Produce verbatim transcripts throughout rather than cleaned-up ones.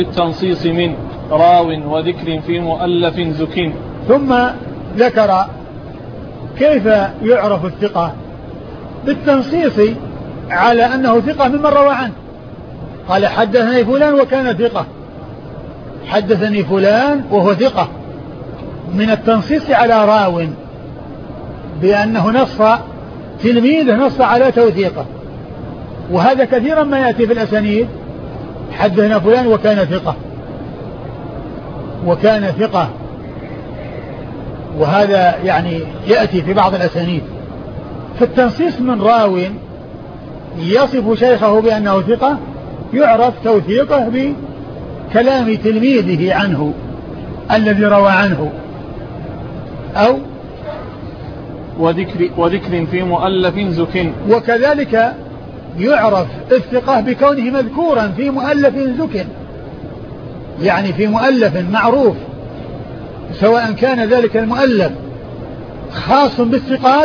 التنصيص من راو وذكر في مؤلف زك. ثم ذكر كيف يعرف الثقة بالتنصيص على أنه ثقة ممن روى عنه. قال حدثني فلان وكان ثقة، حدثني فلان وهو ثقة، من التنصيص على راو بأنه نص تلميذه نص على توثيقه. وهذا كثيرا ما يأتي في الأسانيد، حدثنا فلان وكان ثقة وكان ثقة، وهذا يعني يأتي في بعض الأسانيد. فالتنصيص من راو يصف شيخه بأنه ثقة يعرف توثيقه بكلام تلميذه عنه الذي روى عنه. أو وذكر, وذكر في مؤلف زك. وكذلك يعرف الثقة بكونه مذكورا في مؤلف زك، يعني في مؤلف معروف، سواء كان ذلك المؤلف خاص بالثقات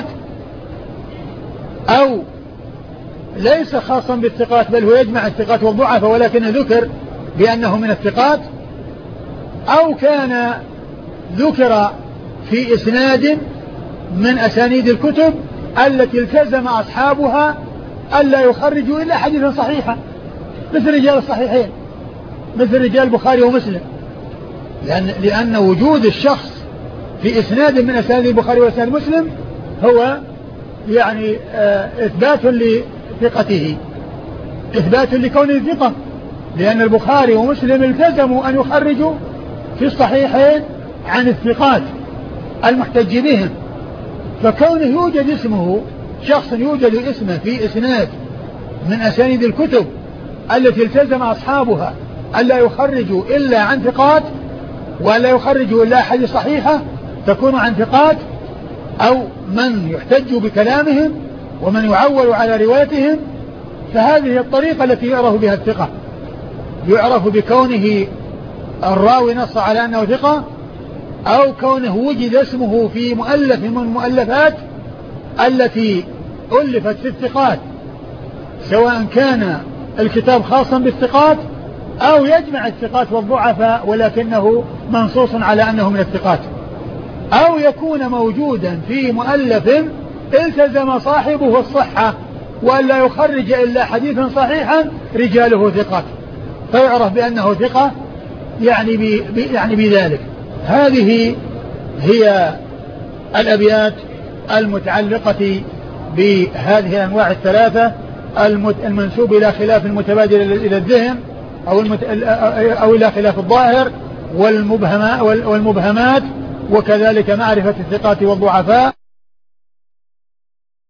أو ليس خاصا بالثقات بل هو يجمع الثقات والضعفاء ولكن ذكر بأنه من الثقات، أو كان ذكر في إسناد من أسانيد الكتب التي التزم أصحابها ألا يخرجوا إلا حديثا صحيحا، مثل رجال الصحيحين، مثل رجال البخاري ومسلم، لأن, لأن وجود الشخص في إسناد من أسانيد البخاري وأسانيد مسلم هو يعني إثبات لثقته، إثبات لكونه ثقة، لأن البخاري ومسلم التزموا أن يخرجوا في الصحيحين عن الثقات المحتج بهم. فكونه يوجد اسمه، شخص يوجد اسمه في إسناد من أسانيد الكتب التي التزم أصحابها ألا يخرجوا إلا عن ثقات وألا يخرجوا إلا حديث صحيحة تكون عن ثقات أو من يحتج بكلامهم ومن يعول على روايتهم، فهذه الطريقة التي يعرف بها الثقة، يعرف بكونه الراوي نص على أنه ثقة أو كونه وجد اسمه في مؤلف من المؤلفات التي ألفت في الثقات، سواء كان الكتاب خاصا بالثقات أو يجمع الثقات والضعفاء ولكنه منصوص على أنه من الثقات، أو يكون موجودا في مؤلف التزم صاحبه الصحة وألا يخرج إلا حديثا صحيحا رجاله ثقات، فيعرف بأنه ثقة يعني, بي يعني بذلك. هذه هي الأبيات المتعلقة بهذه الأنواع الثلاثة المنسوب إلى خلاف المتبادل إلى الذهن أو, أو إلى خلاف الظاهر والمبهمات، وكذلك معرفة الثقات والضعفاء.